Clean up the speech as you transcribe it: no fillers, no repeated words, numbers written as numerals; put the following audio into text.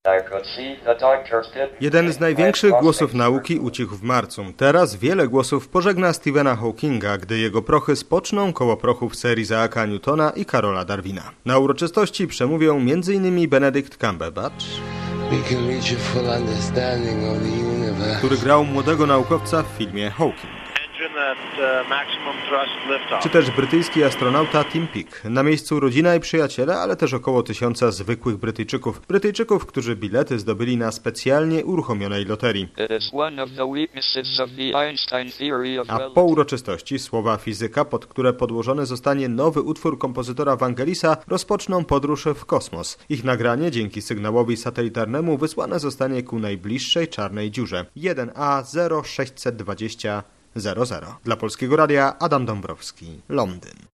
Jeden z największych głosów nauki ucichł w marcu. Teraz wiele głosów pożegna Stephena Hawkinga, gdy jego prochy spoczną koło prochów serii Isaaca Newtona i Karola Darwina. Na uroczystości przemówią m.in. Benedict Cumberbatch, który grał młodego naukowca w filmie Hawking, czy też brytyjski astronauta Tim Peake. Na miejscu rodzina i przyjaciele, ale też około 1000 zwykłych Brytyjczyków, którzy bilety zdobyli na specjalnie uruchomionej loterii. A po uroczystości słowa fizyka, pod które podłożony zostanie nowy utwór kompozytora Vangelisa, rozpoczną podróż w kosmos. Ich nagranie dzięki sygnałowi satelitarnemu wysłane zostanie ku najbliższej czarnej dziurze 1A 0620 00. Dla Polskiego Radia Adam Dąbrowski, Londyn.